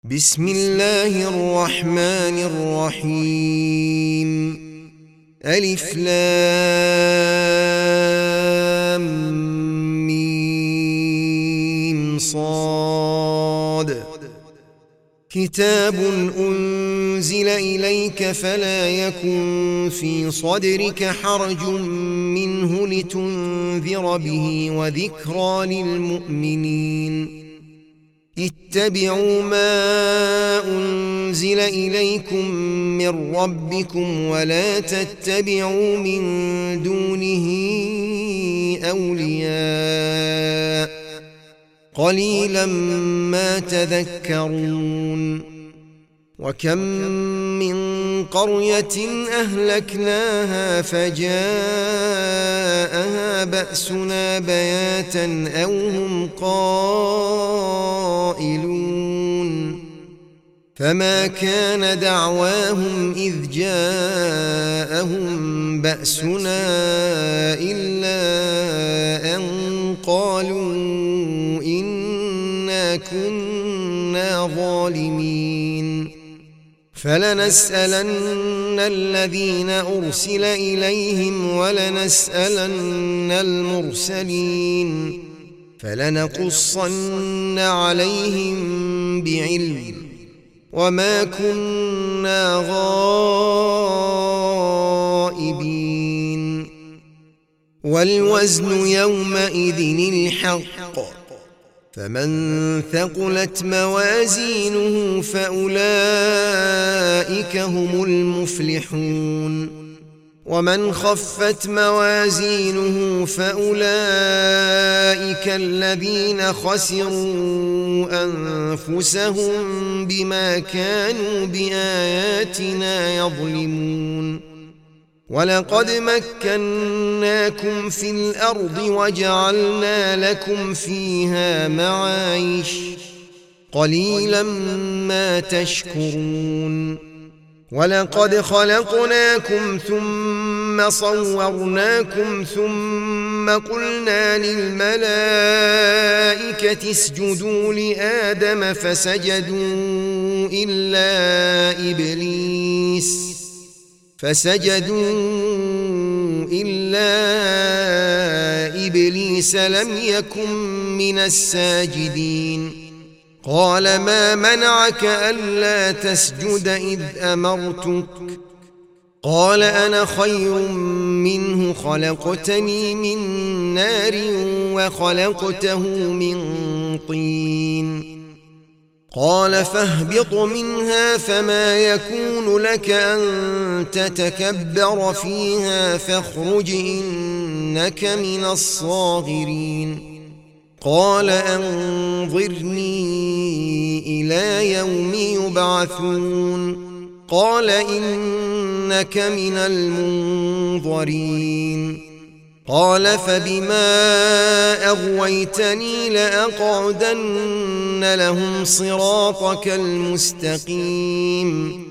بسم الله الرحمن الرحيم. ألف لام ميم صاد. كتاب أنزل إليك فلا يكن في صدرك حرج منه لتنذر به وذكرى للمؤمنين. اتبعوا ما أنزل إليكم من ربكم ولا تتبعوا من دونه أولياء قليلا ما تذكرون. وكم من قرية أهلكناها فجاءها بأسنا بياتا أو هم قائلون. فما كان دعواهم إذ جاءهم بأسنا إلا أن قالوا إنا كنا ظالمين. فلنسألن الذين أرسل إليهم ولنسألن المرسلين فلنقصن عليهم بعلم وما كنا غائبين. والوزن يومئذ الحق فمن ثقلت موازينه فأولئك هم المفلحون. ومن خفت موازينه فأولئك الذين خسروا أنفسهم بما كانوا بآياتنا يظلمون. ولقد مكناكم في الأرض وجعلنا لكم فيها معايش قليلا ما تشكرون. ولقد خلقناكم ثم صورناكم ثم قلنا للملائكة اسجدوا لآدم فسجدوا إلا إبليس لم يكن من الساجدين. قال ما منعك ألا تسجد إذ أمرتك؟ قال أنا خير منه خلقتني من نار وخلقته من طين. قال فاهبط منها فما يكون لك أن تتكبر فيها فاخرج إنك من الصاغرين. قال أنظرني إلى يوم يبعثون. قال إنك من المنظرين. قال فبما أغويتني لأقعدن لهم صراطك المستقيم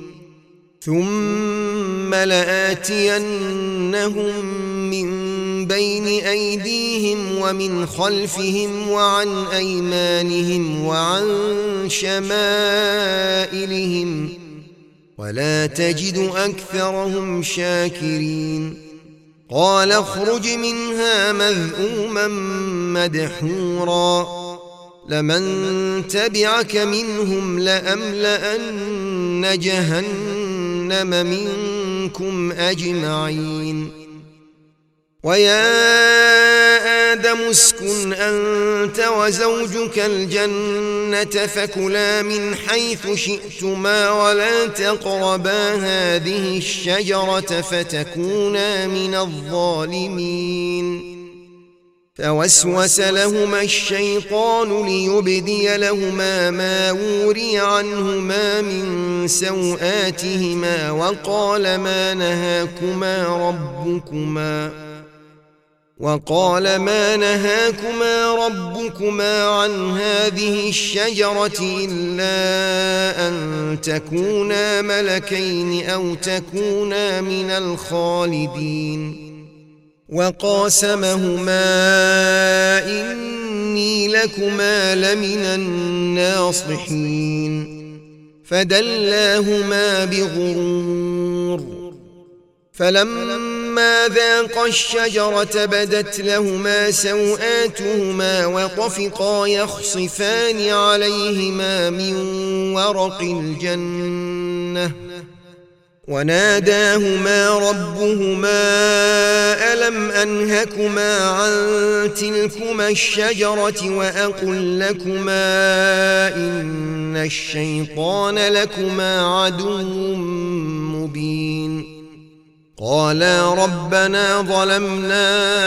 ثم لآتينهم من بين أيديهم ومن خلفهم وعن أيمانهم وعن شمائلهم ولا تجد أكثرهم شاكرين. قال اخرج منها مذءوما مدحورا لمن تبعك منهم لأملأن جهنم منكم أجمعين. ويا آدم اسكن أنت وزوجك الجنة فكلا من حيث شئتما ولا تقربا هذه الشجرة فتكونا من الظالمين. فوسوس لهما الشيطان ليبدي لهما ما وري عنهما من سوآتهما وقال ما نهاكما ربكما عن هذه الشجرة إلا أن تكونا ملكين أو تكونا من الخالدين. وقاسمهما إني لكما لمن الناصحين فدلاهما بغرور فلما ذاقا الشجرة بدت لهما سوآتهما وطفقا يخصفان عليهما من ورق الجنة وناداهما ربهما ألم أنهكما عن تلكما الشجرة وأقل لكما إن الشيطان لكما عدو مبين قالا ربنا ظلمنا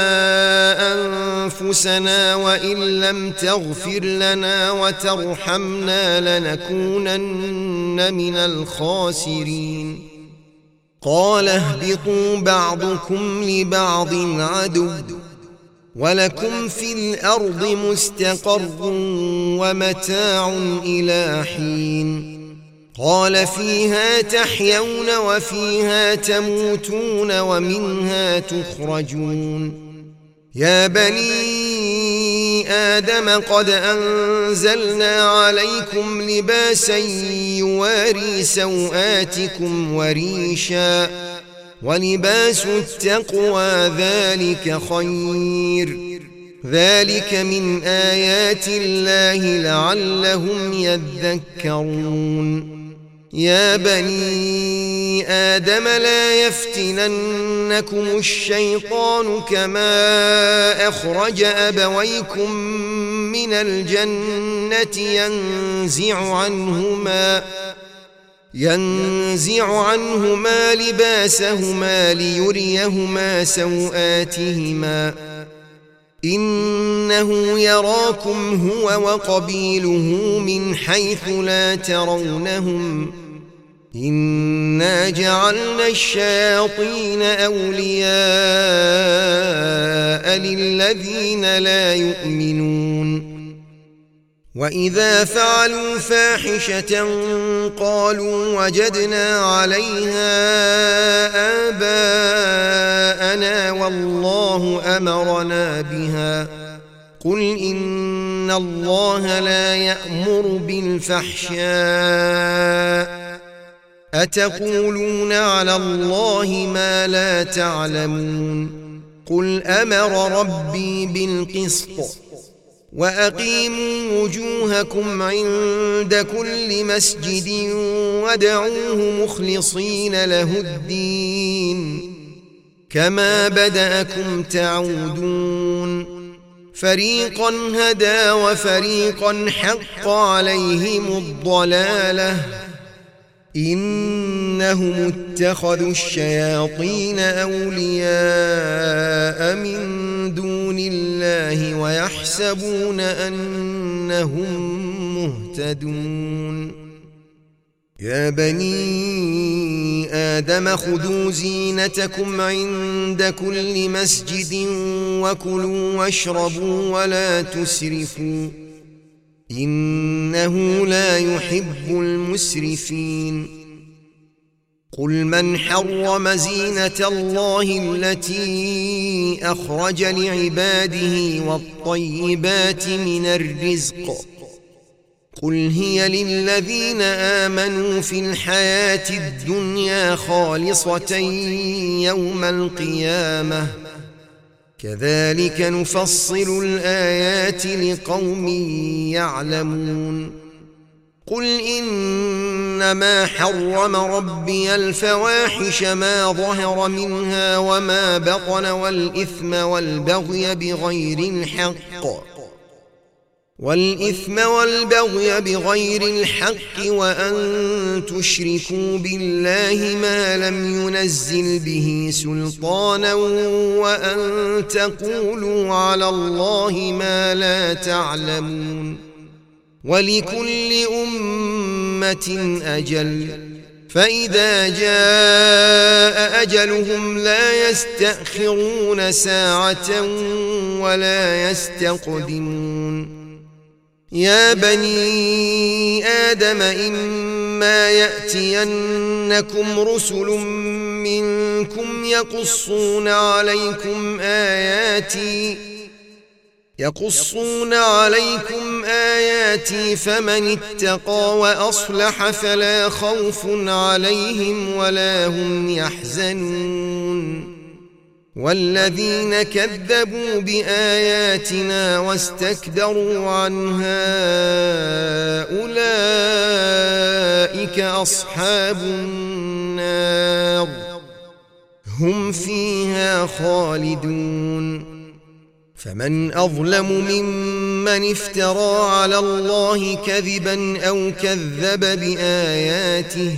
أنفسنا وإن لم تغفر لنا وترحمنا لنكونن من الخاسرين قال اهبطوا بعضكم لبعض عدو ولكم في الأرض مستقر ومتاع إلى حين قال فيها تحيون وفيها تموتون ومنها تخرجون يا بني آدم قد أنزلنا عليكم لباسا يواري سوآتكم وريشا ولباس التقوى ذلك خير ذلك من آيات الله لعلهم يذكرون يا بني آدم لا يفتننكم الشيطان كما أخرج أبويكم من الجنة ينزع عنهما لباسهما ليريهما سوآتهما إنه يراكم هو وقبيله من حيث لا ترونهم إنا جعلنا الشياطين أولياء للذين لا يؤمنون وإذا فعلوا فاحشة قالوا وجدنا عليها آباءنا والله أمرنا بها قل إن الله لا يأمر بالفحشاء أتقولون على الله ما لا تعلمون قل أمر ربي بالقسط وأقيموا وجوهكم عند كل مسجد وادعوه مخلصين له الدين كما بدأكم تعودون فريقا هدى وفريقا حق عليهم الضلالة إنهم اتخذوا الشياطين أولياء من دون الله ويحسبون أنهم مهتدون يا بني آدم خذوا زينتكم عند كل مسجد وكلوا واشربوا ولا تسرفوا إنه لا يحب المسرفين قل من حرم زينة الله التي أخرج لعباده والطيبات من الرزق قل هي للذين آمنوا في الحياة الدنيا خالصة يوم القيامة كذلك نفصل الآيات لقوم يعلمون قل إنما حرم ربي الفواحش ما ظهر منها وما بطن والإثم والبغي بغير الحق وأن تشركوا بالله ما لم ينزل به سلطانا وأن تقولوا على الله ما لا تعلمون ولكل أمة أجل فإذا جاء أجلهم لا يستأخرون ساعة ولا يستقدمون يا بني آدم إما يأتينكم رسل منكم يقصون عليكم آياتي يقصون عليكم آياتي فمن اتقى وأصلح فلا خوف عليهم ولا هم يحزنون والذين كذبوا بآياتنا واستكبروا عنها أولئك أصحاب النار هم فيها خالدون فمن أظلم ممن افترى على الله كذبا أو كذب بآياته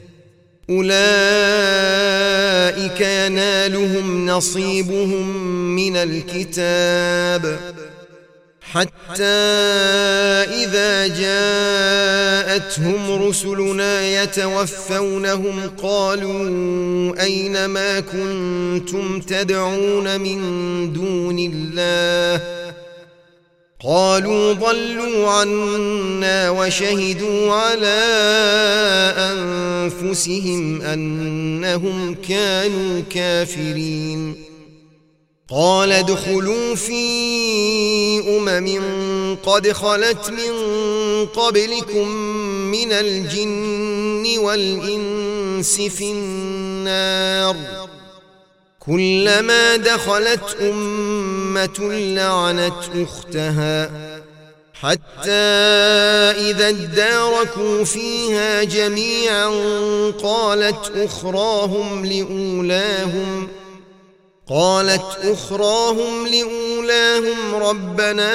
أولئك ينالهم نصيبهم من الكتاب حتى إذا جاءتهم رسلنا يتوفونهم قالوا أين ما كنتم تدعون من دون الله قالوا ضلوا عنا وشهدوا على أنفسهم أنهم كانوا كافرين قال ادخلوا في قد خلت من قبلكم من الجن والإنس في النار كلما دخلت أمة لعنت أختها حتى إذا اداركوا فيها جميعا قالت أخراهم لأولاهم ربنا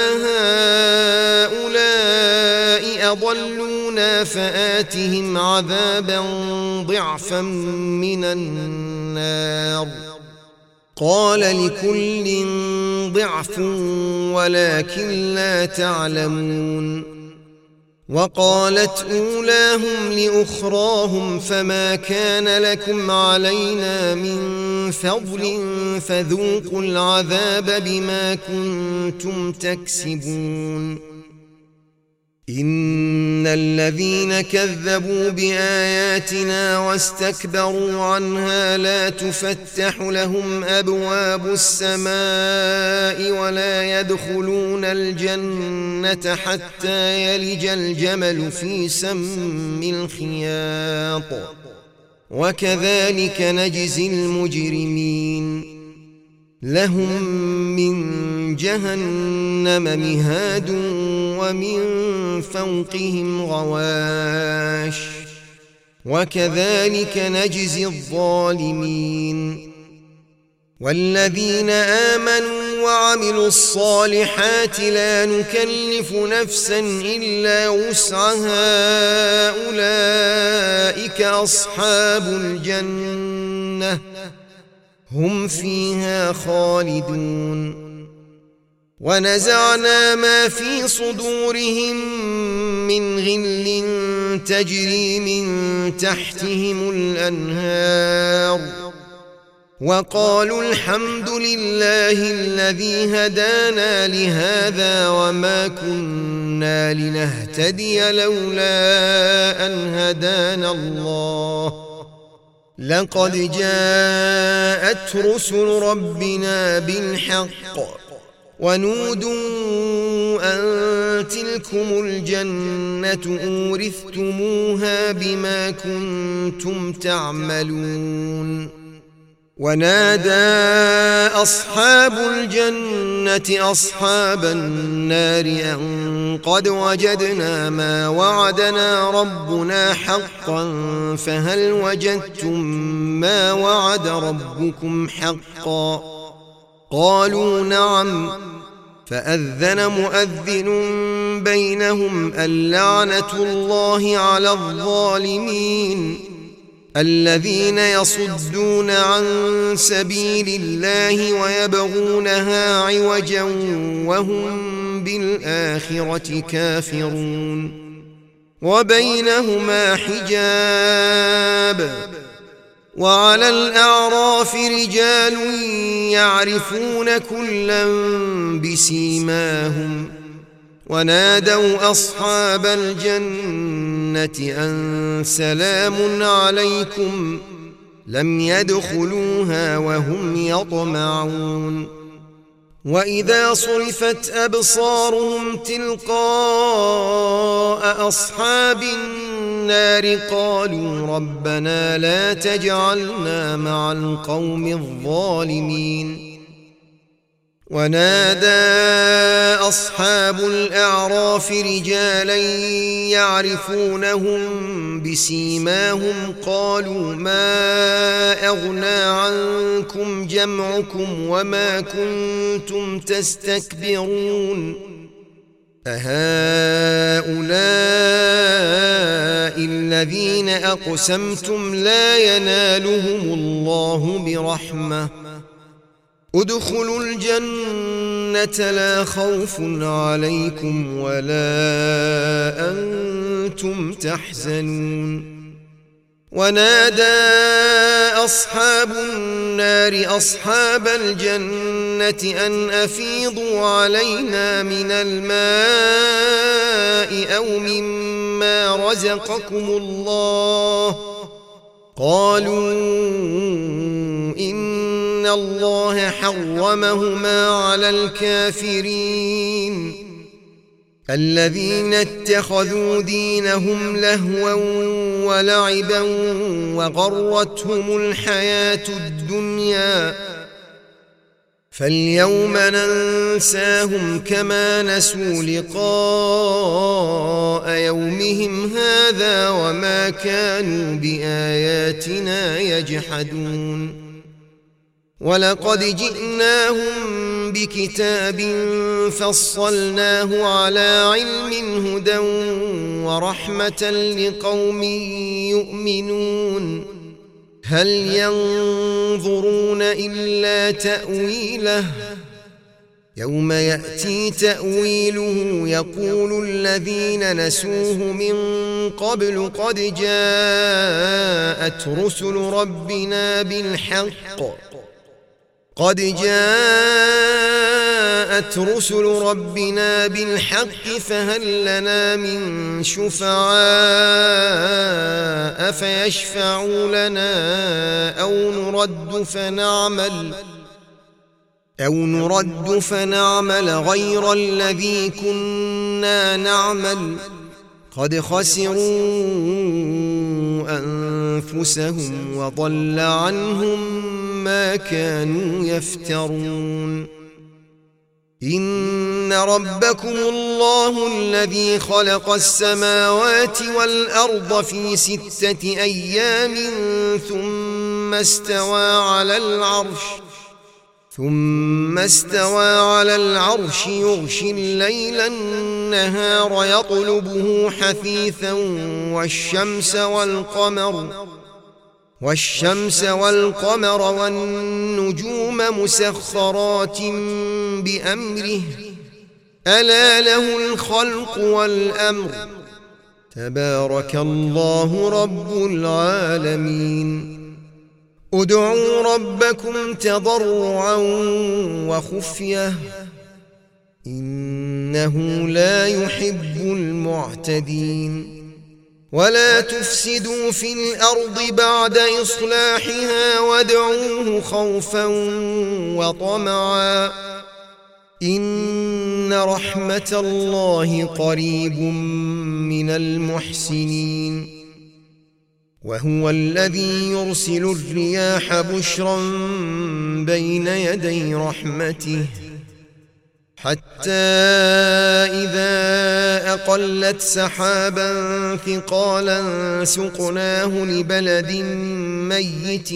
هؤلاء أضلونا فآتهم عذابا ضعفا من النار قال لكل ضعف ولكن لا تعلمون وقالت أولاهم لأخراهم فما كان لكم علينا من فضل فذوقوا العذاب بما كنتم تكسبون إن الذين كذبوا بآياتنا واستكبروا عنها لا تفتح لهم أبواب السماء ولا يدخلون الجنة حتى يلج الجمل في سم الخياط وكذلك نجزي المجرمين لهم من جهنم مهاد ومن فوقهم غواش وكذلك نجزي الظالمين والذين آمنوا وعملوا الصالحات لا نكلف نفسا إلا وسعها أولئك أصحاب الجنة هم فيها خالدون ونزعنا ما في صدورهم من غل تجري من تحتهم الأنهار وقالوا الحمد لله الذي هدانا لهذا وما كنا لنهتدي لولا أن هدانا الله لقد جاءت رسل ربنا بالحق ونودوا أن تلكم الجنة أورثتموها بما كنتم تعملون ونادى أصحاب الجنة أصحاب النار أن قد وجدنا ما وعدنا ربنا حقا فهل وجدتم ما وعد ربكم حقا قالوا نعم فأذن مؤذن بينهم اللعنة الله على الظالمين الذين يصدون عن سبيل الله ويبغونها عوجا وهم بالآخرة كافرون وبينهما حجاب وعلى الأعراف رجال يعرفون كلا بسيماهم ونادوا أصحاب الجنة أن سلام عليكم لم يدخلوها وهم يطمعون وإذا صرفت أبصارهم تلقاء أصحاب النار قالوا ربنا لا تجعلنا مع القوم الظالمين. ونادى أصحاب الأعراف رجالا يعرفونهم بسيماهم قالوا ما أغنى عنكم جمعكم وما كنتم تستكبرون أهؤلاء الذين أقسمتم لا ينالهم الله برحمة ادخلوا الجنة لا خوف عليكم ولا أنتم تحزنون. ونادى أصحاب النار أصحاب الجنة أن أفيضوا علينا من الماء أو مما رزقكم الله قالوا إن الله حرمهما على الكافرين الذين اتخذوا دينهم لهوا ولعبا وغرتهم الحياة الدنيا فاليوم ننساهم كما نسوا لقاء يومهم هذا وما كانوا بآياتنا يجحدون. ولقد جئناهم بكتاب فصلناه على علم هدى ورحمة لقوم يؤمنون هل ينظرون إلا تأويله يوم يأتي تأويله يقول الذين نسوه من قبل قد جاءت رسل ربنا بالحق فهل لنا من شفعاء فيشفعوا لنا أو نرد فنعمل غير الذي كنا نعمل قد خسروا أنفسهم وضل عنهم ما كانوا يفترون. إن ربكم الله الذي خلق السماوات والأرض في 6 أيام ثم استوى على العرش يغشي الليل النهار يطلبه حثيثا والشمس والقمر والنجوم مسخرات بأمره ألا له الخلق والأمر تبارك الله رب العالمين. ادعوا ربكم تضرعا وخفية إنه لا يحب المعتدين. ولا تفسدوا في الأرض بعد إصلاحها وادعوه خوفا وطمعا إن رحمة الله قريب من المحسنين. وهو الذي يرسل الرياح بشرا بين يدي رحمته حتى إذا أقلت سحابا ثقالا سقناه لبلد ميت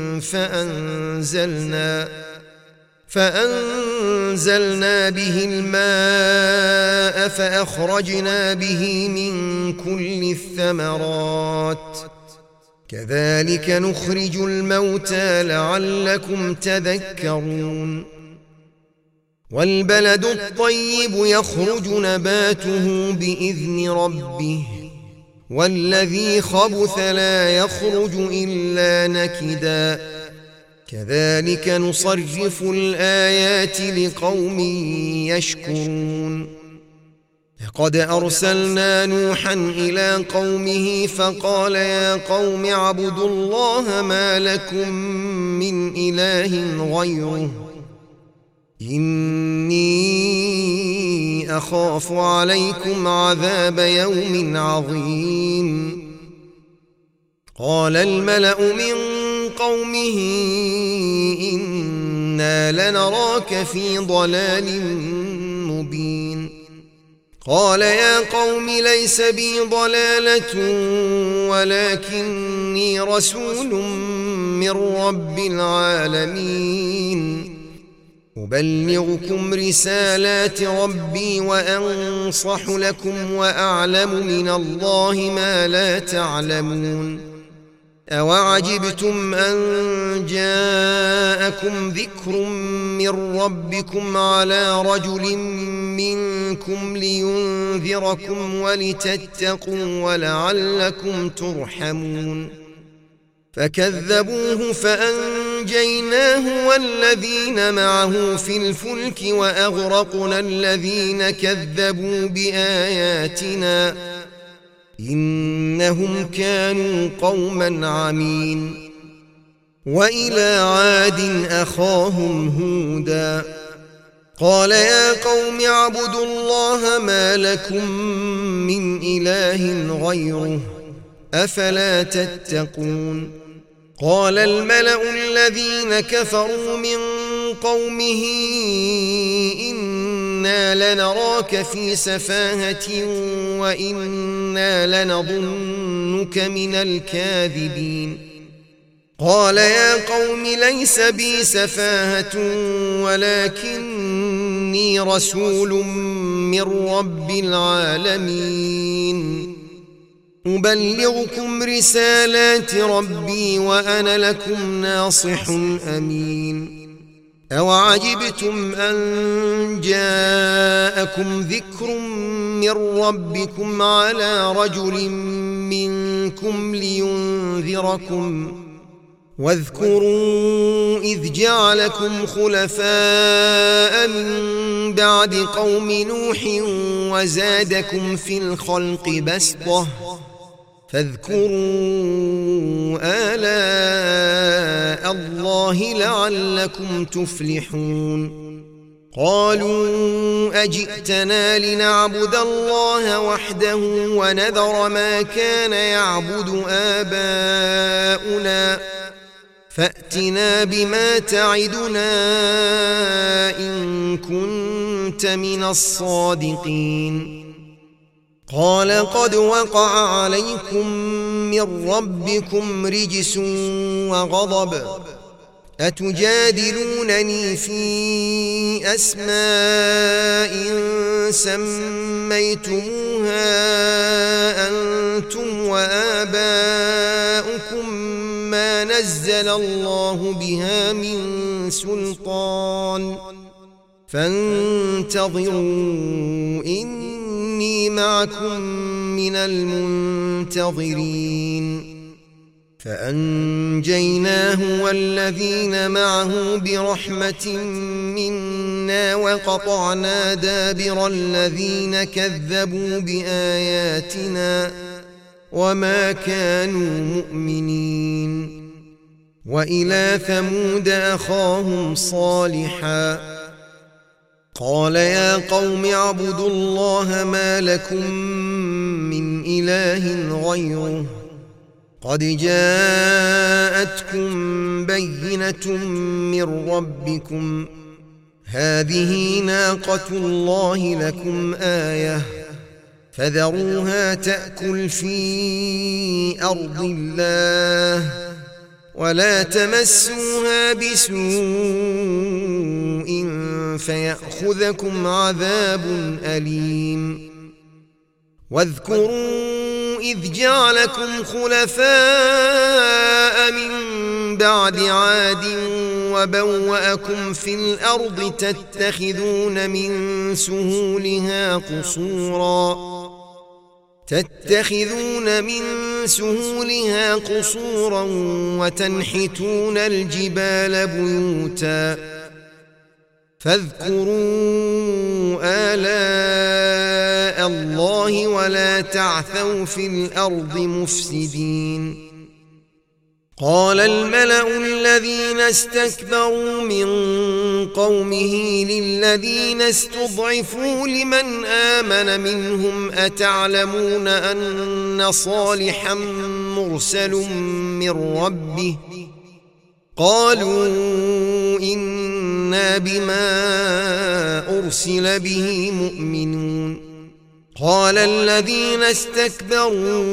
فأنزلنا به الماء فأخرجنا به من كل الثمرات كذلك نخرج الموتى لعلكم تذكرون. والبلد الطيب يخرج نباته بإذن ربه والذي خبث لا يخرج إلا نكدا كذلك نصرف الآيات لقوم يشكرون. لقد أرسلنا نوحا إلى قومه فقال يا قوم اعبدوا الله ما لكم من إله غيره إني أخاف عليكم عذاب يوم عظيم. قال الملأ من قومه إنا لنراك في ضلال مبين. قال يا قوم ليس بي ضلالة ولكني رسول من رب العالمين، أبلغكم رسالات ربي وأنصح لكم وأعلم من الله ما لا تعلمون. أوعجبتم أن جاءكم ذكر من ربكم على رجل منكم لينذركم ولتتقوا ولعلكم ترحمون. فكذبوه فأنجيناه والذين معه في الفلك وأغرقنا الذين كذبوا بآياتنا إنهم كانوا قوما عمين. وإلى عاد أخاهم هودا قال يا قوم اعبدوا الله ما لكم من إله غيره أفلا تتقون. قال الملأ الذين كفروا من قومه إنا لنراك في سفاهة وإنا لنظنك من الكاذبين. قال يا قوم ليس بي سفاهة ولكني رسول من رب العالمين، أبلغكم رسالات ربي وأنا لكم ناصح أمين. أوعجبتم أن جاءكم ذكر من ربكم على رجل منكم لينذركم واذكروا إذ جعلكم خلفاء من بعد قوم نوح وزادكم في الخلق بسطة فاذكروا آلاء الله لعلكم تفلحون. قالوا أجئتنا لنعبد الله وحده ونذر ما كان يعبد آباؤنا فأتنا بما تعدنا إن كنت من الصادقين. قال قد وقع عليكم من ربكم رجس وغضب أتجادلونني في أسماء سميتموها أنتم وآباؤكم ما نزل الله بها من سلطان فانتظروا إني معكم من المنتظرين. فأنجيناه والذين معه برحمة منا وقطعنا دابر الذين كذبوا بآياتنا وما كانوا مؤمنين. وإلى ثمود أخاهم صالحا قال يا قوم اعبدوا الله ما لكم من إله غيره قد جاءتكم بينة من ربكم هذه ناقة الله لكم آية فذروها تأكل في أرض الله ولا تمسوها بسوء فيأخذكم عذاب أليم. واذكروا إذ جعلكم خلفاء من بعد عاد وبوأكم في الأرض تتخذون من سهولها قصورا وتنحتون الجبال بيوتا فاذكروا آلاء الله ولا تعثوا في الأرض مفسدين. قال الملأ الذين استكبروا من قومه للذين استضعفوا لمن آمن منهم أتعلمون أن صالحا مرسل من ربه قالوا إنا بما أرسل به مؤمنون قال الذين استكبروا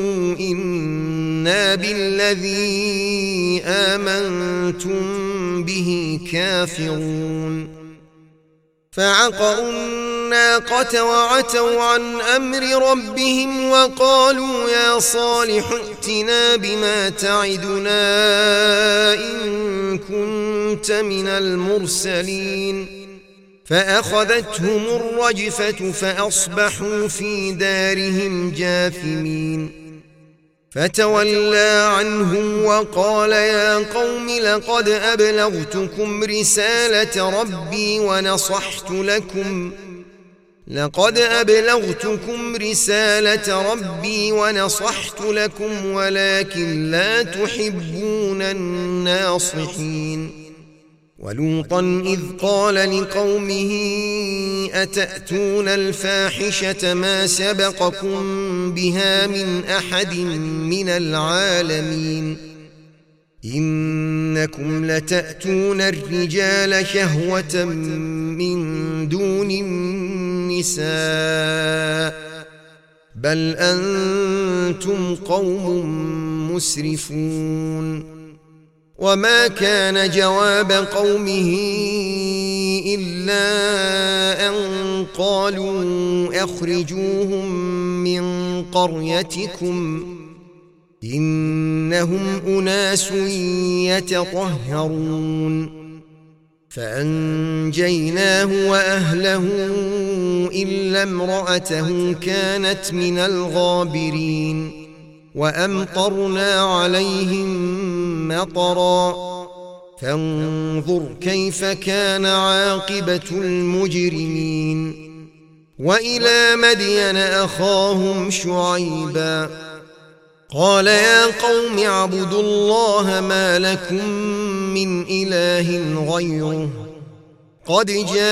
إنا بالذي آمنتم به كافرون فعقروا الناقة وعتوا عن أمر ربهم وقالوا يا صالح ائتنا بما تعدنا إن كنت من المرسلين فأخذتهم الرجفة فأصبحوا في دارهم جاثمين فتولى عنهم وقال يا قوم لقد أبلغتكم رسالة ربي ونصحت لكم ولكن لا تحبون الناصحين ولوطا إذ قال لقومه أتأتون الفاحشة ما سبقكم بها من أحد من العالمين إنكم لتأتون الرجال شهوة من دون النساء بل أنتم قوم مسرفون وما كان جواب قومه إلا أن قالوا أخرجوهم من قريتكم إنهم أناس يتطهرون فأنجيناه وأهله إلا امرأته كانت من الغابرين وأمطرنا عليهم مطرا فانظر كيف كان عاقبة المجرمين وإلى مدين أخاهم شعيبا قال يا قوم اعبدوا الله ما لكم من إله غيره قد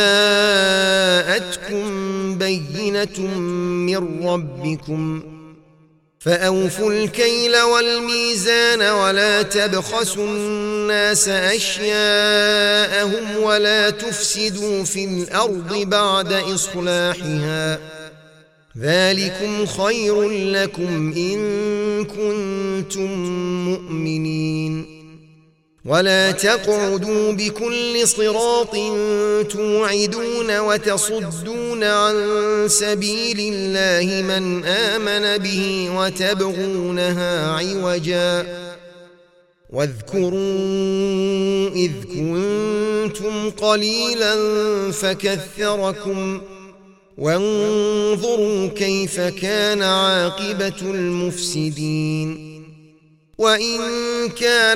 جاءتكم بينة من ربكم فأوفوا الكيل والميزان ولا تبخسوا الناس أشياءهم ولا تفسدوا في الأرض بعد إصلاحها ذلكم خير لكم إن كنتم مؤمنين ولا تقعدوا بكل صراط توعدون وتصدون عن سبيل الله من آمن به وتبغونها عوجا واذكروا إذ كنتم قليلا فكثركم وانظروا كيف كان عاقبة المفسدين وإن كان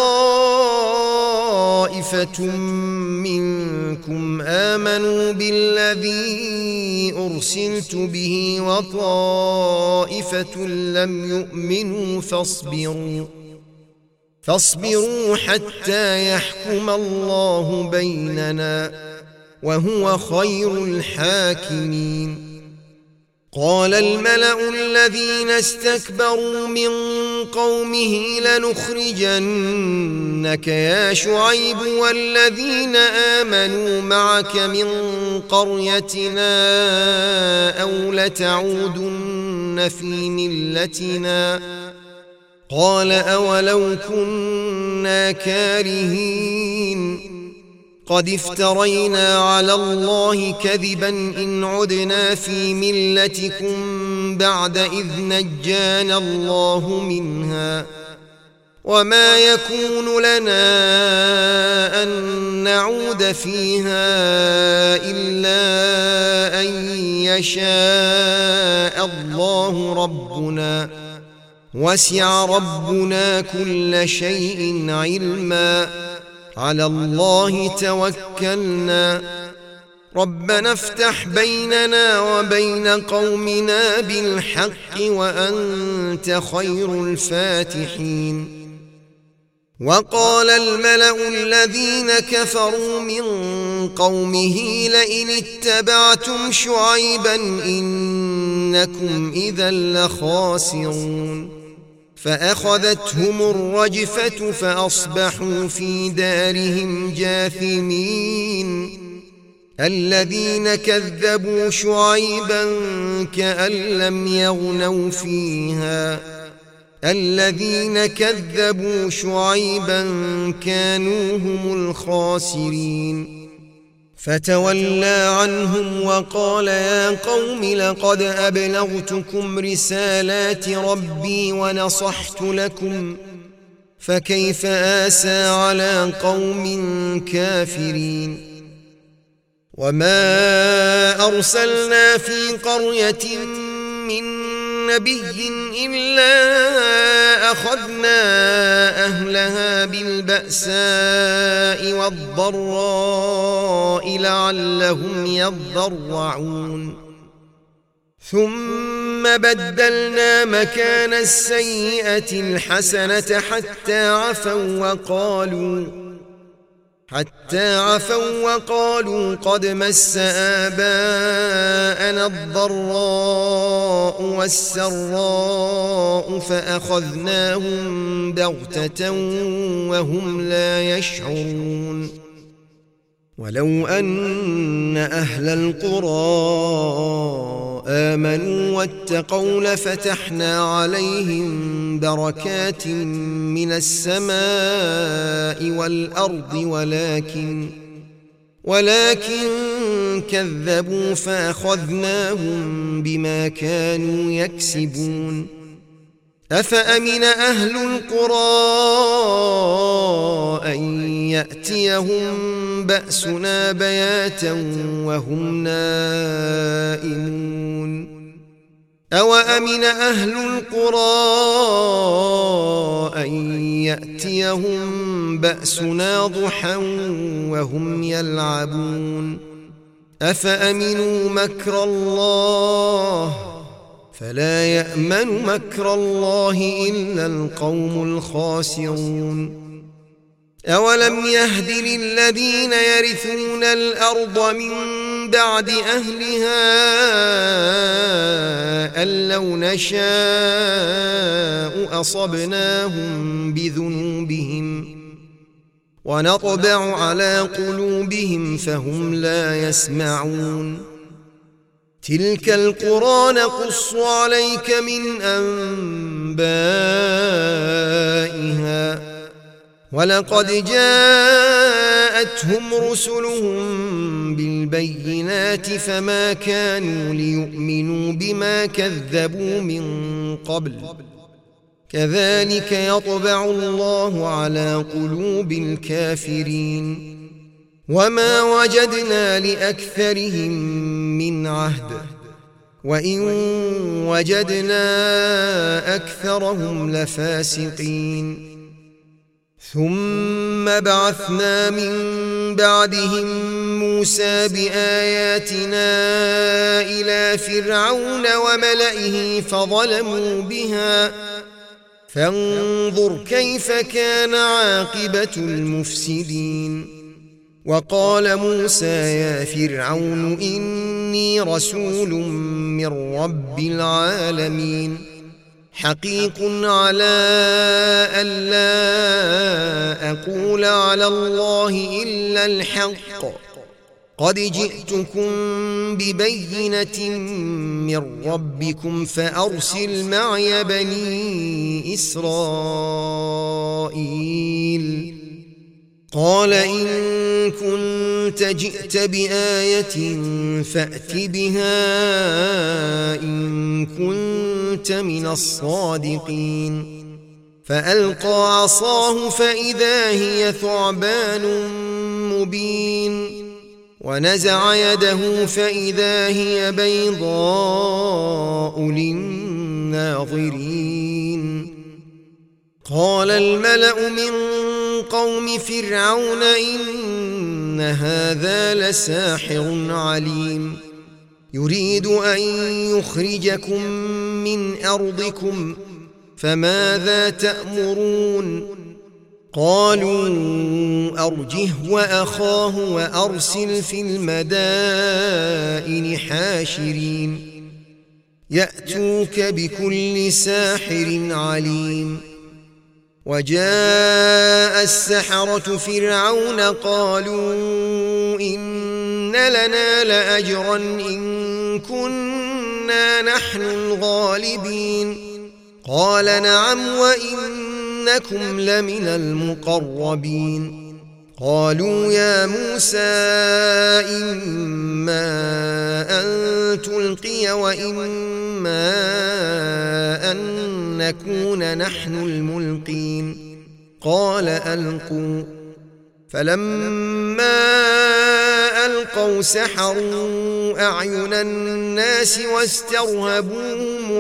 طائفة منكم آمنوا بالذي أرسلت به وطائفة لم يؤمنوا فاصبروا حتى يحكم الله بيننا وهو خير الحاكمين قال الملأ الذين استكبروا من قومه لنخرجنك يا شعيب والذين آمنوا معك من قريتنا أو لتعودن في ملتنا قال أولو كنا كارهين قد افترينا على الله كذبا إن عدنا في ملتكم بعد إذ نجانا الله منها وما يكون لنا أن نعود فيها إلا أن يشاء الله ربنا وسع ربنا كل شيء علما على الله توكلنا ربنا افتح بيننا وبين قومنا بالحق وأنت خير الفاتحين وقال الملأ الذين كفروا من قومه لئن اتبعتم شعيبا إنكم إذا لخاسرون فأخذتهم الرجفة فأصبحوا في دارهم جاثمين الذين كذبوا شعيبا كأن لم يغنوا فيها الذين كذبوا شعيبا كانوا هم الخاسرين فتولى عنهم وقال يا قوم لقد أبلغتكم رسالات ربي ونصحت لكم فكيف آسى على قوم كافرين وما أرسلنا في قرية من نبي إلا أخذنا أهلها بالبأساء والضراء لعلهم يضرعون ثم بدلنا مكان السيئة الحسنة حتى عفوا وقالوا قد مس آباءنا الضراء والسراء فأخذناهم بغتة وهم لا يشعرون ولو أن أهل القرى آمنوا واتقوا لفتحنا عليهم بركات من السماء والأرض ولكن كذبوا فأخذناهم بما كانوا يكسبون أفأمن أهل القرى أن يأتيهم بأسنا بياتا وهم نائمون أوأمن أهل القرى أن يأتيهم بأسنا ضحى وهم يلعبون أفأمنوا مكر الله فلا يأمن مكر الله إلا القوم الخاسرون أولم يهد للذين يرثون الأرض من بعد أهلها أن لو نشاء أصبناهم بذنوبهم ونطبع على قلوبهم فهم لا يسمعون تلك القرى نقص عليك من أنبائها ولقد جاءتهم رسلهم بالبينات فما كانوا ليؤمنوا بما كذبوا من قبل كذلك يطبع الله على قلوب الكافرين وما وجدنا لأكثرهم من عهد وإن وجدنا أكثرهم لفاسقين ثم بعثنا من بعدهم موسى بآياتنا إلى فرعون وملئه فظلموا بها فانظر كيف كان عاقبة المفسدين وقال موسى يا فرعون إني رسول من رب العالمين حقيق على ألا أقول على الله إلا الحق قد جئتكم ببينة من ربكم فأرسل معي بني إسرائيل قال إن كنت جئت بآية فأت بها إن كنت من الصادقين فألقى عصاه فإذا هي ثعبان مبين ونزع يده فإذا هي بيضاء للناظرين قال الملأ من قوم فرعون إن هذا لساحر عليم يريد أن يخرجكم من أرضكم فماذا تأمرون قالوا أرجه وأخاه وأرسل في المدائن حاشرين يأتوك بكل ساحر عليم. وجاء السحرة فرعون قالوا إن لنا لأجرا إن كنا نحن الغالبين. قال نعم وإنكم لمن المقربين. قالوا يا موسى إما أن تلقي وإما أن نكون نحن الملقين. قال ألقوا. فلما ألقوا سحروا أعين الناس واسترهبوهم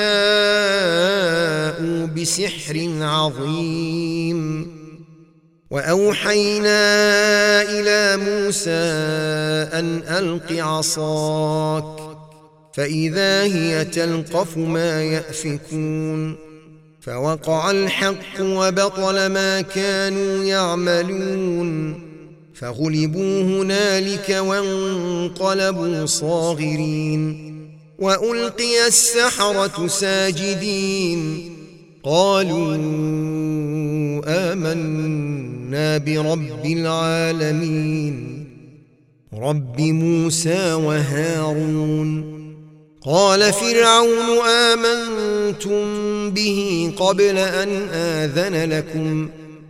وجاءوا بسحر عظيم. وأوحينا إلى موسى أن ألق عصاك فإذا هي تلقف ما يأفكون. فوقع الحق وبطل ما كانوا يعملون. فغلبوا هنالك وانقلبوا صاغرين. وألقي السحرة ساجدين قالوا آمنا برب العالمين رب موسى وهارون. قال فرعون آمنتم به قبل أن آذن لكم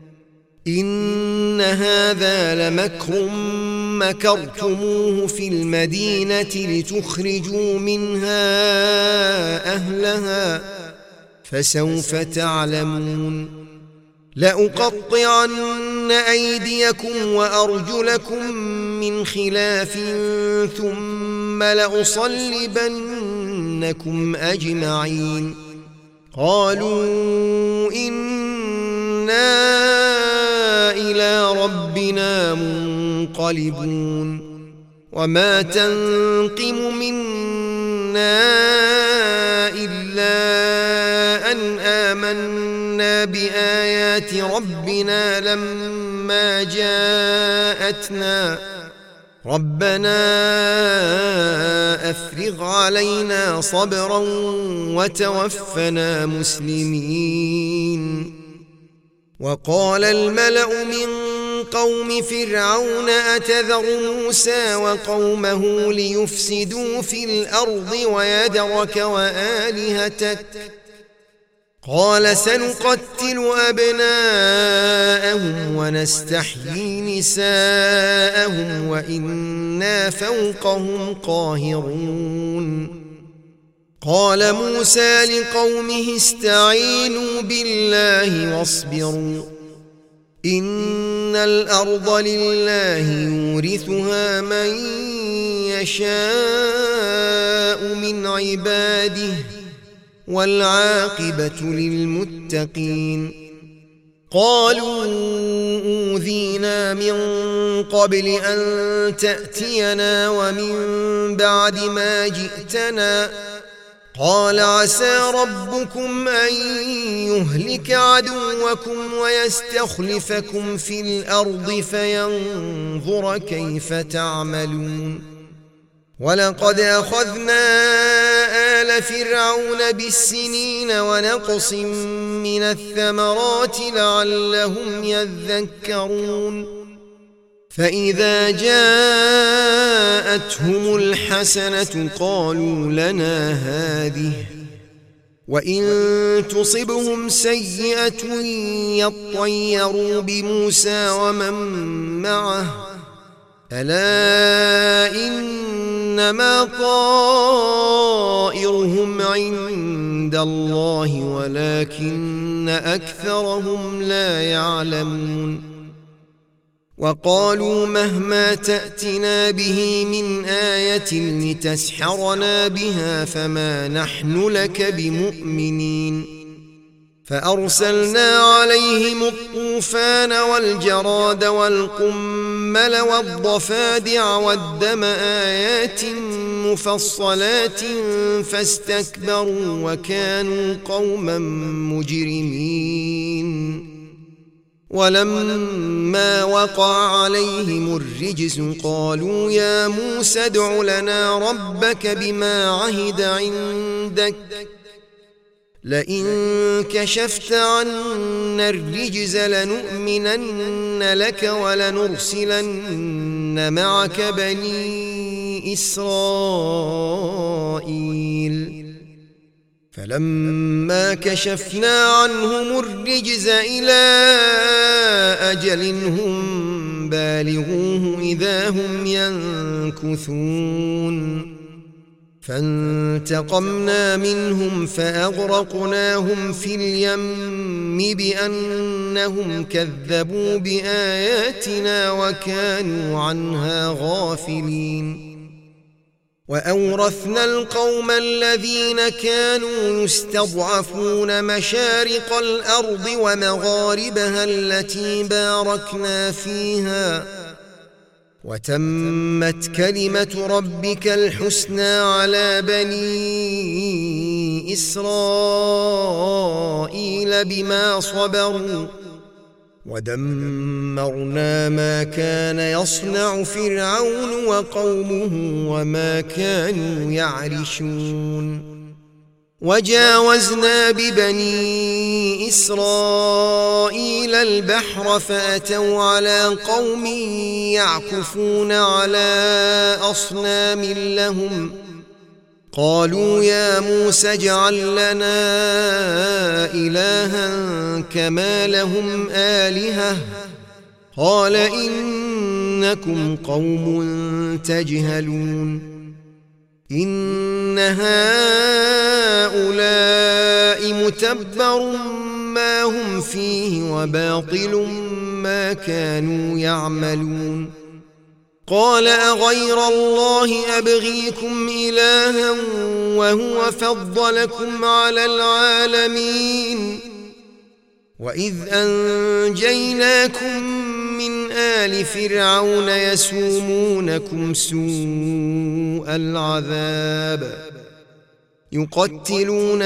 إن هذا لمكر مكرتموه في المدينة لتخرجوا منها أهلها فسوف تعلمون. لأقطعن أيديكم وأرجلكم من خلاف ثم لأصلبنكم أجمعين. قالوا إنا إلى ربنا منقلبون. وما تنقم منا إلا أن آمنا بآيات ربنا لما جاءتنا ربنا أفرغ علينا صبرا وتوفنا مسلمين. وقال الملأ من قوم فرعون أتذر موسى وقومه ليفسدوا في الأرض ويذرك وآلهتك قال سنقتل أبناءهم ونستحيي نساءهم وإنا فوقهم قاهرون. قال موسى لقومه استعينوا بالله واصبروا إن الأرض لله يورثها من يشاء من عباده والعاقبة للمتقين. قالوا أوذينا من قبل أن تأتينا ومن بعد ما جئتنا قال عسى ربكم أن يهلك عدوكم ويستخلفكم في الأرض فينظر كيف تعملون. ولقد أخذنا آل فرعون بالسنين ونقص من الثمرات لعلهم يذكرون. فإذا جاءتهم الحسنة قالوا لنا هذه وإن تصبهم سيئة يطيروا بموسى ومن معه ألا إنما طائرهم عند الله ولكن أكثرهم لا يعلمون. وقالوا مهما تأتنا به من آية لتسحرنا بها فما نحن لك بمؤمنين. فأرسلنا عليهم الطوفان والجراد والقمل والضفادع والدم آيات مفصلات فاستكبروا وكانوا قوما مجرمين. ولما وقع عليهم الرجز قالوا يا موسى ادع لنا ربك بما عهد عندك لئن كشفت عنا الرجز لنؤمنن لك ولنرسلن معك بني إسرائيل فلما كشفنا عنهم الرجز إلى أجل هم بالغوه إذا هم ينكثون فانتقمنا منهم فأغرقناهم في اليم بأنهم كذبوا بآياتنا وكانوا عنها غافلين وأورثنا القوم الذين كانوا يستضعفون مشارق الأرض ومغاربها التي باركنا فيها وتمت كلمة ربك الحسنى على بني إسرائيل بما صبروا ودمرنا ما كان يصنع فرعون وقومه وما كانوا يعرشون وجاوزنا ببني إسرائيل البحر فأتوا على قوم يعكفون على أصنام لهم قالوا يا موسى اجعل لنا إلها كما لهم آلهة قال إنكم قوم تجهلون إن هؤلاء متبر ما هم فيه وباطل ما كانوا يعملون قال أغير الله أبغيكم إلها وهو فضلكم على العالمين وإذ أنجيناكم من آل فرعون يسومونكم سوء العذاب يقتلون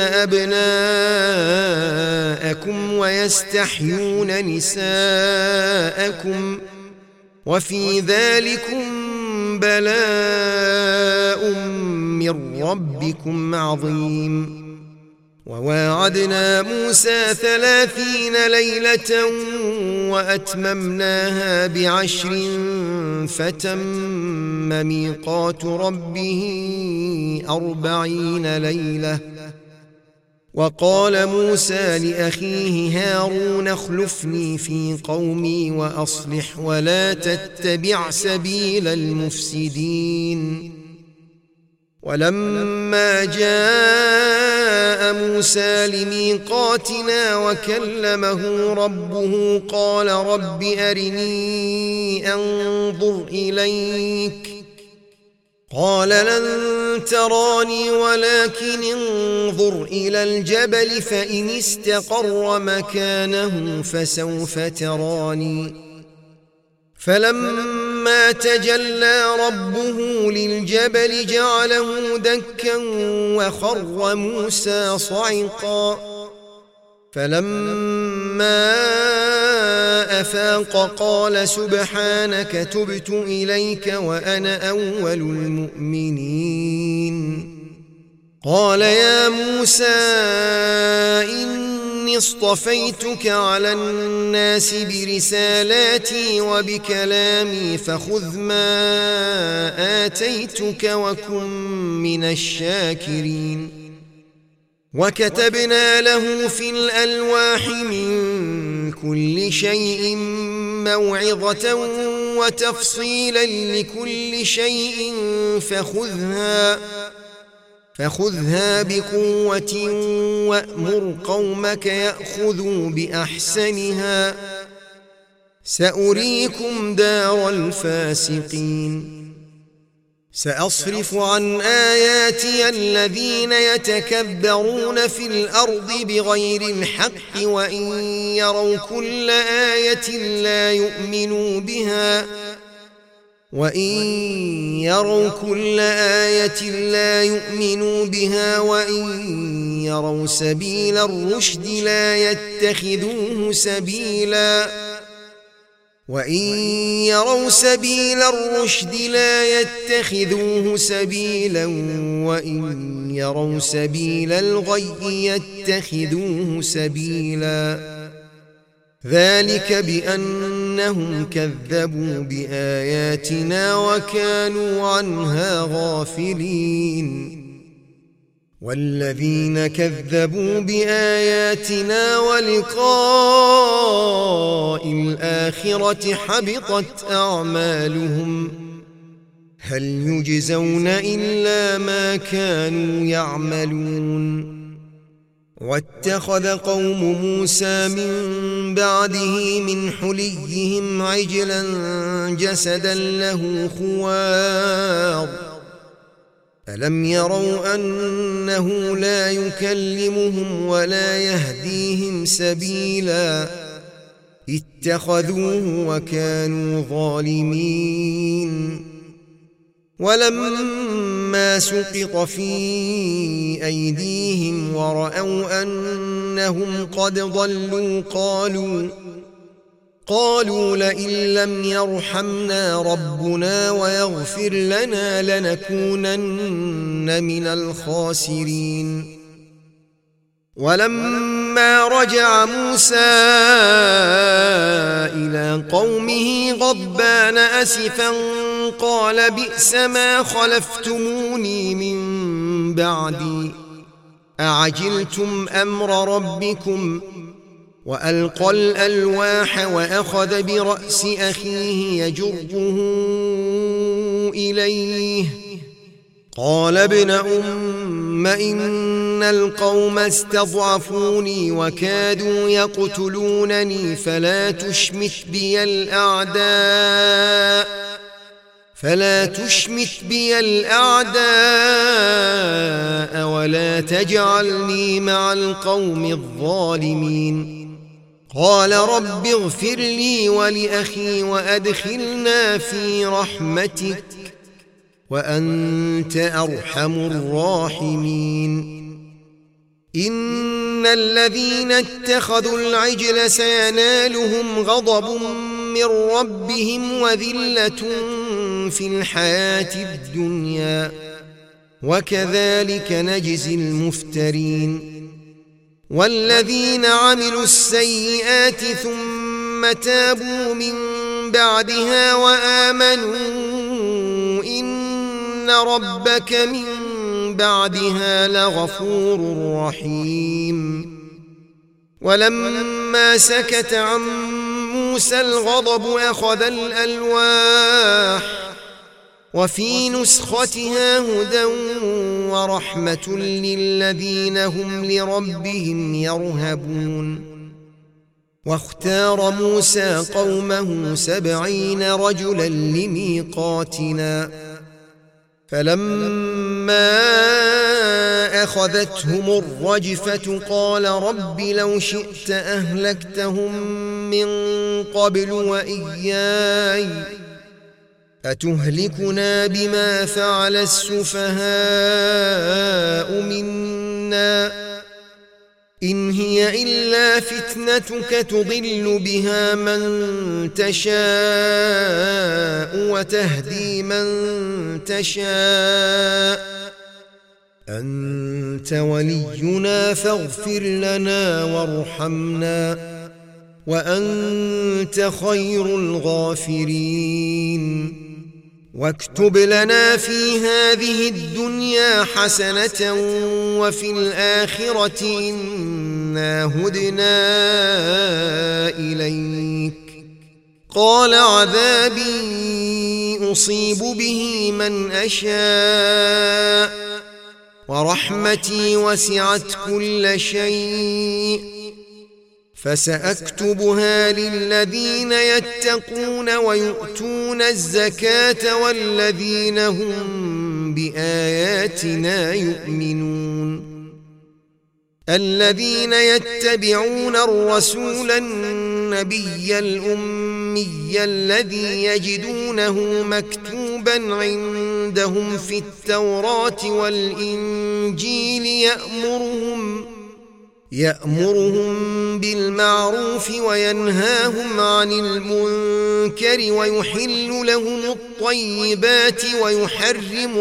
أبناءكم ويستحيون نساءكم وفي ذلكم بلاء من ربكم عظيم وواعدنا موسى 30 ليلة وأتممناها ب10 فتم ميقات ربه 40 ليلة وقال موسى لأخيه هارون اخلفني في قومي وأصلح ولا تتبع سبيل المفسدين ولما جاء موسى لميقاتنا وكلمه ربه قال رب أرني أنظر إليك قال لن تراني ولكن انظر إلى الجبل فإن استقر مكانه فسوف تراني فلما تجلى ربه للجبل جعله دكا وخر موسى صعقا فلما أفاق قال سبحانك تبت إليك وأنا أول المؤمنين قال يا موسى إني اصطفيتك على الناس برسالاتي وبكلامي فخذ ما آتيتك وكن من الشاكرين وكتبنا له في الألواح من كل شيء موعظة وتفصيلا لكل شيء فخذها بقوة وأمر قومك يأخذوا بأحسنها سأريكم دار الفاسقين سأصرف عن آياتي الذين يتكبرون في الأرض بغير الحق وإن يروا كل آية لا يؤمنوا بها وإن يروا سبيل الرشد لا يتخذوه سبيلا وإن يروا سبيل الرشد لا يتخذوه سبيلا وإن يروا سبيل الغي يتخذوه سبيلا ذلك بأنهم كذبوا بآياتنا وكانوا عنها غافلين والذين كذبوا بآياتنا ولقاء الآخرة حبطت أعمالهم هل يجزون إلا ما كانوا يعملون واتخذ قوم موسى من بعده من حليهم عجلا جسدا له خوار ألم يروا أنه لا يكلمهم ولا يهديهم سبيلا اتخذوه وكانوا ظالمين ولما سقط في أيديهم ورأوا أنهم قد ضلوا قالوا لئن لم يرحمنا ربنا ويغفر لنا لنكونن من الخاسرين ولما رجع موسى إلى قومه غضبان أسفا قال بئس ما خلفتموني من بعدي أعجلتم أمر ربكم وألقى الألواح وأخذ برأس أخيه يجره إليه قال ابن أم إن القوم استضعفوني وكادوا يقتلونني فلا تشمت بي الأعداء ولا تجعلني مع القوم الظالمين قال رب اغفر لي ولأخي وأدخلنا في رحمتك وأنت أرحم الراحمين إن الذين اتخذوا العجل سينالهم غضب من ربهم وذلة في الحياة الدنيا وكذلك نجزي المفترين والذين عملوا السيئات ثم تابوا من بعدها وآمنوا إن ربك من بعدها لغفور رحيم ولما سكت عن موسى الغضب أخذ الألواح وفي نسختها هدى ورحمة للذين هم لربهم يرهبون واختار موسى قومه 70 رجلا لميقاتنا فلما أخذتهم الرجفة قال رب لو شئت أهلكتهم من قبل وإياي أتهلكنا بما فعل السفهاء منا إن هي إلا فتنتك تضل بها من تشاء وتهدي من تشاء أنت ولينا فاغفر لنا وارحمنا وأنت خير الغافرين واكتب لنا في هذه الدنيا حسنة وفي الآخرة إنا هدنا إليك قال عذابي أصيب به من أشاء ورحمتي وسعت كل شيء فسأكتبها للذين يتقون ويؤتون الزكاة والذين هم بآياتنا يؤمنون الذين يتبعون الرسول النبي الأمي الذي يجدونه مكتوبا عندهم في يأمرهم بالمعروف وينهاهم عن المنكر ويحل لهم الطيبات ويحرم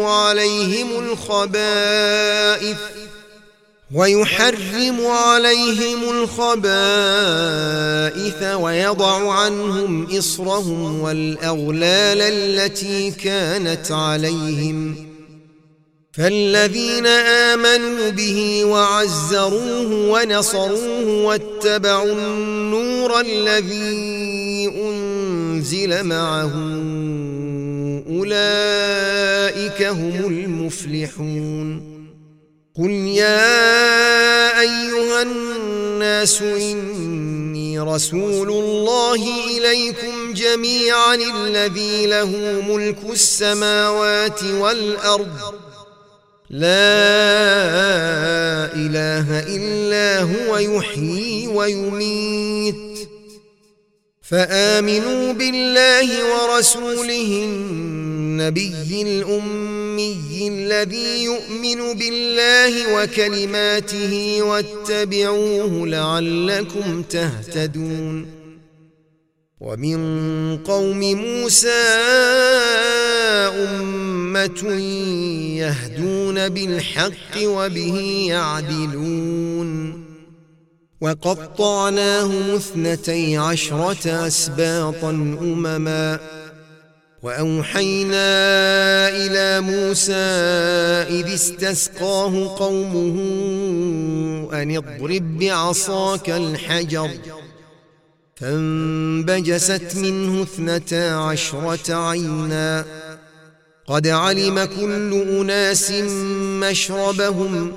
عليهم الخبائث ويضع عنهم إصرهم والأغلال التي كانت عليهم فالذين آمنوا به وعزروه ونصروه واتبعوا النور الذي أنزل معه أولئك هم المفلحون قل يا أيها الناس إني رسول الله إليكم جميعا الذي له ملك السماوات والأرض لا إله إلا هو يحيي ويميت فآمنوا بالله ورسوله النبي الأمي الذي يؤمن بالله وكلماته واتبعوه لعلكم تهتدون ومن قوم موسى أمة يهدون بالحق وبه يعدلون وقطعناهم 12 أسباطا أمما وأوحينا إلى موسى إذ استسقاه قومه أن اضرب بعصاك الحجر فانبجست منه 12 عينا قد علم كل أناس مشربهم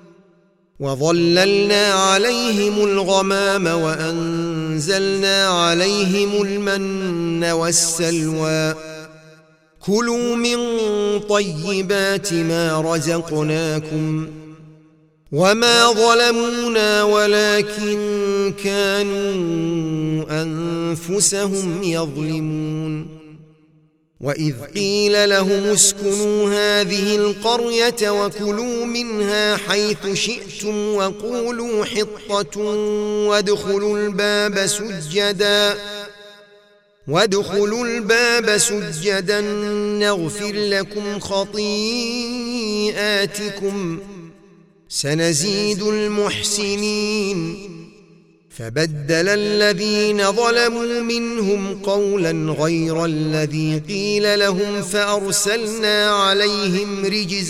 وظللنا عليهم الغمام وأنزلنا عليهم المن والسلوى كلوا من طيبات ما رزقناكم وما ظلمونا ولكن كانوا أنفسهم يظلمون وإذ قيل لهم اسكنوا هذه القرية وكلوا منها حيث شئتم وقولوا حطة وادخلوا الباب سجدا نغفر لكم خطيئاتكم سنزيد المحسنين فبدل الذين ظلموا منهم قولا غير الذي قيل لهم فأرسلنا عليهم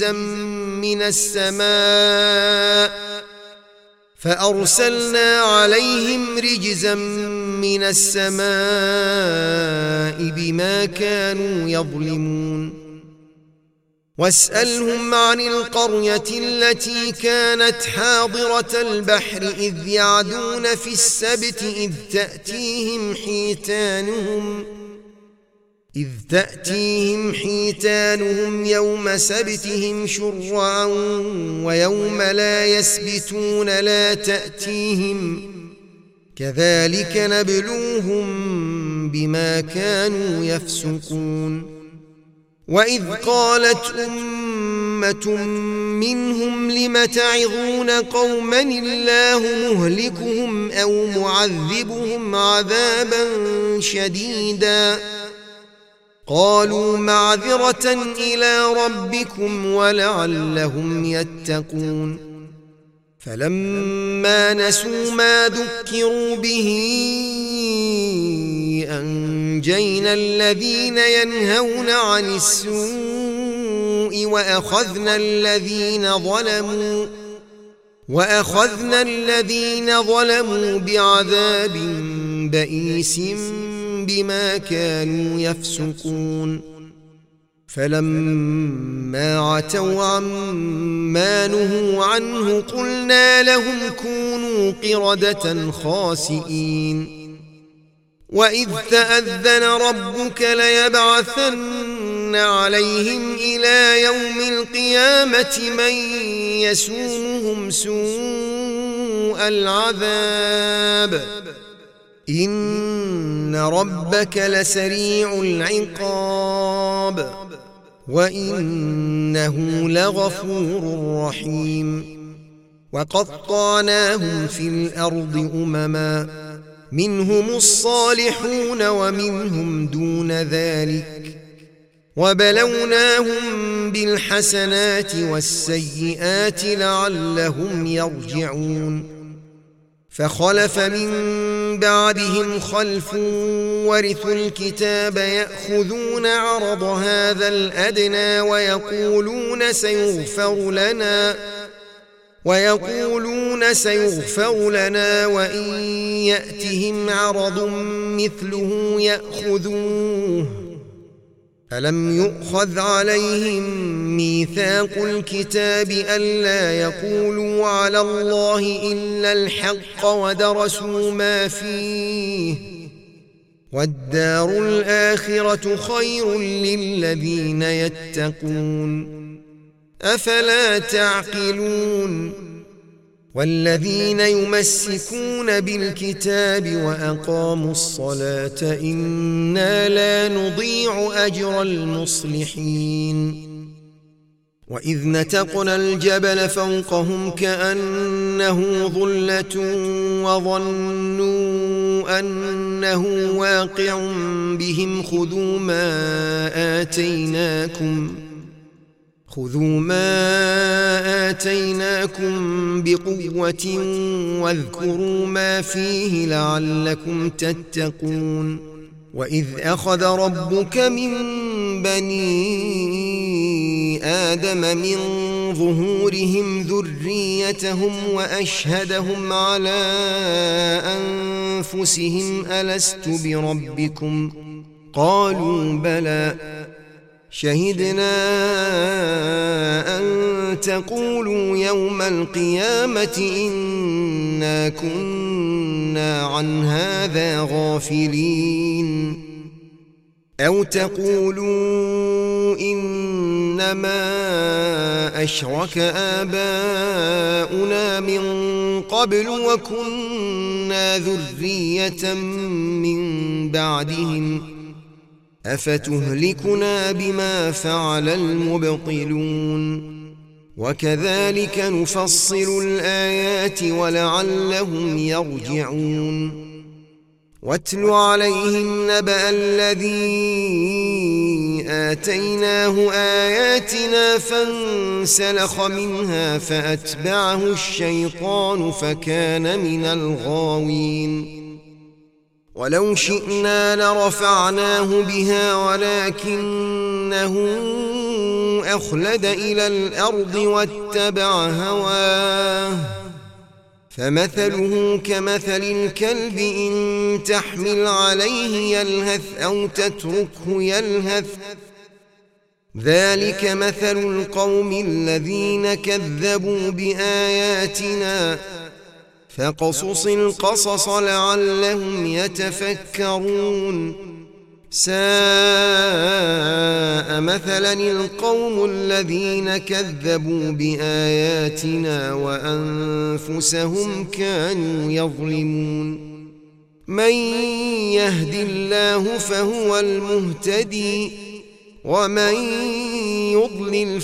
رجزا من السماء بما كانوا يظلمون واسألهم عن القرية التي كانت حاضرة البحر إذ يعدون في السبت إذ تأتيهم حيتانهم يوم سبتهم شرعا ويوم لا يسبتون لا تأتيهم كذلك نبلوهم بما كانوا يفسقون وإذ قالت أمة منهم لم تعظون قوما الله مهلكهم أو معذبهم عذابا شديدا قالوا معذرة إلى ربكم ولعلهم يتقون فلما نسوا ما ذكروا به أنجينا الذين ينهون عن السوء وأخذنا الذين ظلموا بعذاب بئيس بما كانوا يفسقون فلما عتوا عما نهوا عنه قلنا لهم كونوا قردة خاسئين وإذ تأذن ربك ليبعثن عليهم إلى يوم القيامة من يسومهم سوء العذاب إن ربك لسريع العقاب وإنه لغفور رحيم وقطعناهم في الأرض أمما منهم الصالحون ومنهم دون ذلك وبلوناهم بالحسنات والسيئات لعلهم يرجعون فخلف من بعدهم خلف ورثوا الكتاب يأخذون عرض هذا الأدنى ويقولون سيغفر لنا وإن يأتهم عرض مثله يأخذوه ألم يؤخذ عليهم ميثاق الكتاب ألا يقولوا على الله إلا الحق ودرسوا ما فيه والدار الآخرة خير للذين يتقون أفلا تعقلون والذين يمسكون بالكتاب وأقاموا الصلاة إنا لا نضيع أجر المصلحين وإذ نتقنا الجبل فوقهم كأنه ظلة وظنوا أنه واقع بهم خذوا ما آتيناكم بقوة واذكروا ما فيه لعلكم تتقون وإذ أخذ ربك من بني آدم من ظهورهم ذريتهم وأشهدهم على أنفسهم ألست بربكم قالوا بلى شهدنا أن تقولوا يوم القيامة إنا كنا عن هذا غافلين أو تقولوا إنما أشرك آباؤنا من قبل وكنا ذرية من بعدهم أفتهلكنا بما فعل المبطلون وكذلك نفصل الآيات ولعلهم يرجعون واتل عليهم نبأ الذي آتيناه آياتنا فانسلخ منها فأتبعه الشيطان فكان من الغاوين ولو شئنا لرفعناه بها ولكنه أخلد إلى الأرض واتبع هواه فمثله كمثل الكلب إن تحمل عليه يلهث أو تتركه يلهث ذلك مثل القوم الذين كذبوا بآياتنا فقصص القصص لعلهم يتفكرون ساء مثلا القوم الذين كذبوا بآياتنا وأنفسهم كانوا يظلمون من يهد الله فهو المهتدي ومن يضلل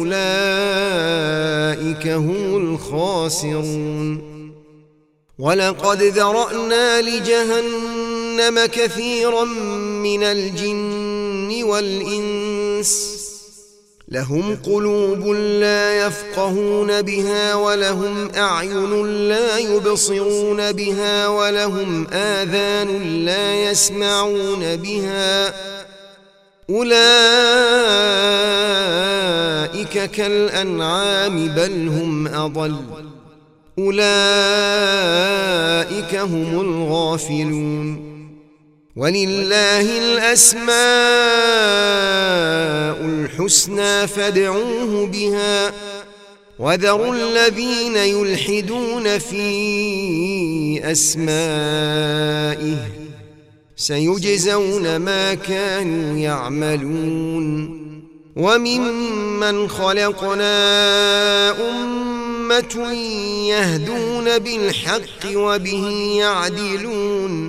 فأولئك هم الخاسرون ولقد ذرأنا لجهنم كثيرا من الجن والإنس لهم قلوب لا يفقهون بها ولهم أعين لا يبصرون بها ولهم آذان لا يسمعون بها أولئك كالأنعام بل هم أضل أولئك هم الغافلون ولله الأسماء الحسنى فادعوه بها وذروا الذين يلحدون في أسمائه سيجزون ما كانوا يعملون وممن خلقنا أمة يهدون بالحق وبه يعدلون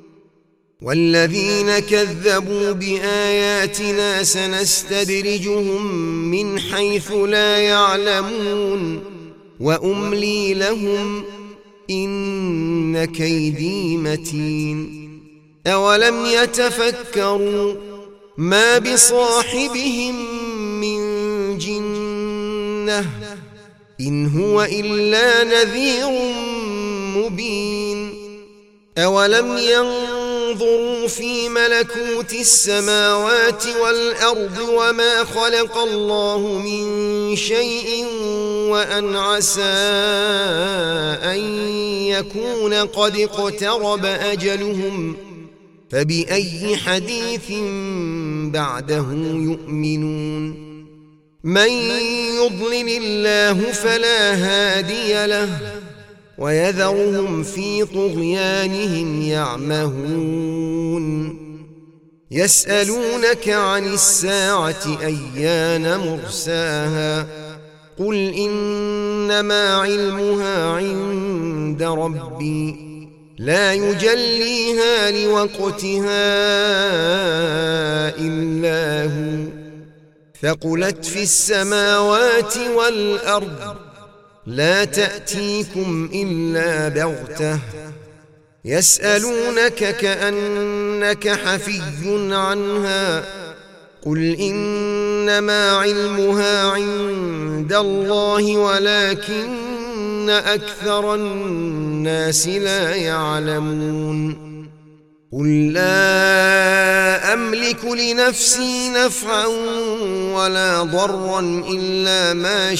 والذين كذبوا بآياتنا سنستدرجهم من حيث لا يعلمون وأملي لهم إن كيدي متين أولم يتفكروا ما بصاحبهم من جنة إن هو إلا نذير مبين أولم ينظروا في ملكوت السماوات والأرض وما خلق الله من شيء وأن عسى أن يكون قد اقترب أجلهم فبأي حديث بعده يؤمنون من يضلل الله فلا هادي له ويذرهم في طغيانهم يعمهون يسألونك عن الساعة أيان مرساها قل إنما علمها عند ربي لا يجليها لوقتها إلا هو ثقلت في السماوات والأرض لا تأتيكم إلا بغتة يسألونك كأنك حفي عنها قل إنما علمها عند الله ولكن أكثر الناس لا يعلمون قل لا أملك لنفسي نفعا ولا ضرا إلا ما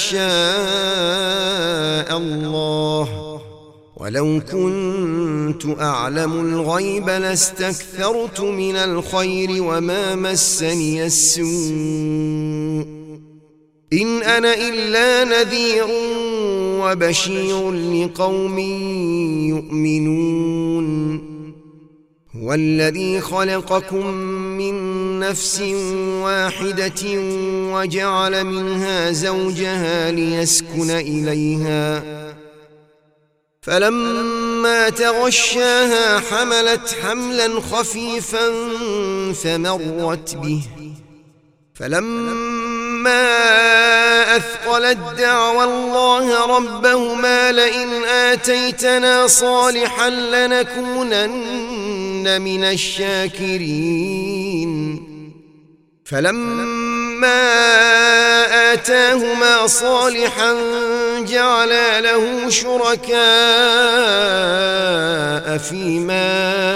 شاء الله ولو كنت أعلم الغيب لاستكثرت من الخير وما مسني السوء إن أنا إلا نذير وبشير لقوم يؤمنون هو الذي خلقكم من نفس واحدة وجعل منها زوجها ليسكن إليها فلما تغشاها حملت حملا خفيفا فمرت به فلما أثقلت دعوى الله ربهما لئن آتيتنا صالحا لنكونن من الشاكرين فلما آتاهما صالحا جعلا له شركاء فيما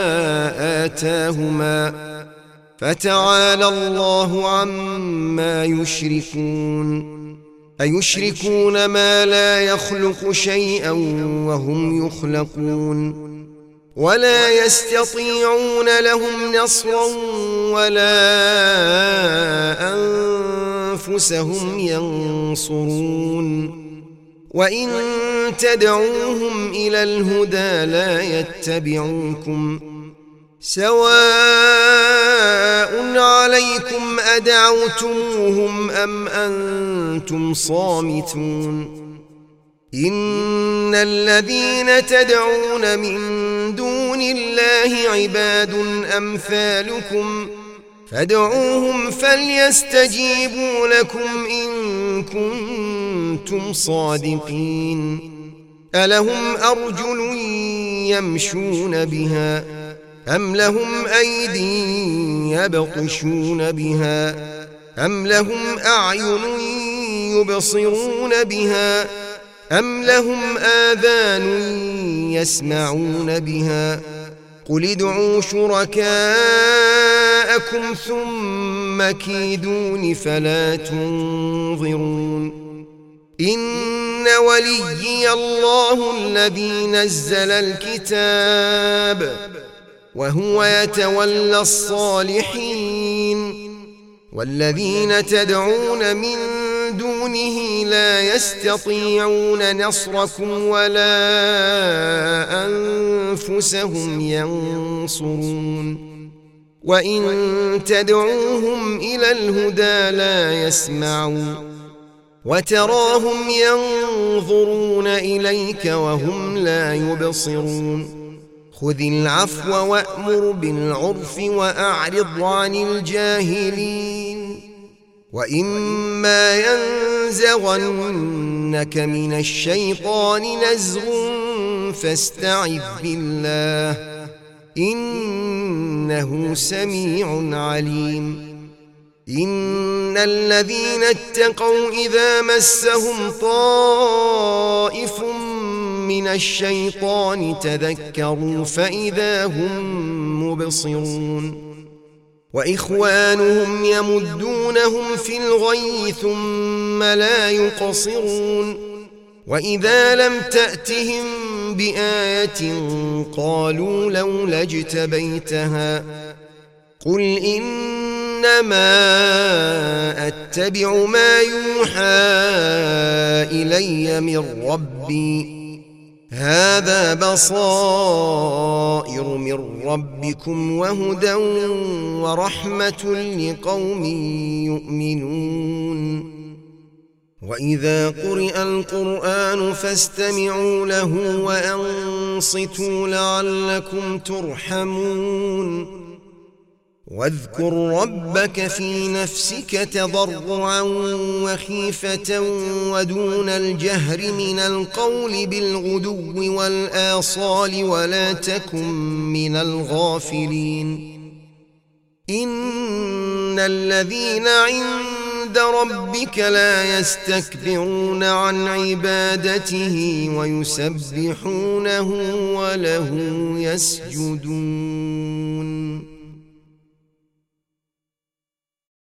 آتاهما فتعالى الله عما يشركون أيشركون ما لا يخلق شيئا وهم يخلقون ولا يستطيعون لهم نصرا ولا أنفسهم ينصرون وإن تدعوهم إلى الهدى لا يتبعوكم سواء عليكم أدعوتموهم أم أنتم صامتون إن الذين تدعون من دون الله عباد أمثالكم فادعوهم فليستجيبوا لكم إن كنتم صادقين ألهم أرجل يمشون بها أم لهم أيدي يبطشون بها أم لهم أعين يبصرون بها أم لهم آذان يسمعون بها قل ادعوا شركاءكم ثم كيدون فلا تنظرون إن وليي الله الذي نزل الكتاب وهو يتولى الصالحين والذين تدعون من دونه لا يستطيعون نصركم ولا أنفسهم ينصرون وإن تدعوهم إلى الهدى لا يسمعون وتراهم ينظرون إليك وهم لا يبصرون خذ العفو وأمر بالعرف وأعرض عن الجاهلين وإما ينزغنك ينزغنك من الشيطان نزغ فاستعذ بالله إنه سميع عليم إن الذين اتقوا إذا مسهم طائف من الشيطان تذكروا فإذا هم مبصرون وإخوانهم يمدونهم في الغي ثم لا يقصرون وإذا لم تأتهم بآية قالوا لولا اجتبيتها قل إنما أتبع ما يوحى إلي من ربي هذا بصائر من ربكم وهدى ورحمة لقوم يؤمنون وإذا قرئ القرآن فاستمعوا له وأنصتوا لعلكم ترحمون واذكر ربك في نفسك تضرعا وخيفة ودون الجهر من القول بالغدو والآصال ولا تكن من الغافلين إن الذين عند ربك لا يستكبرون عن عبادته ويسبحونه وله يسجدون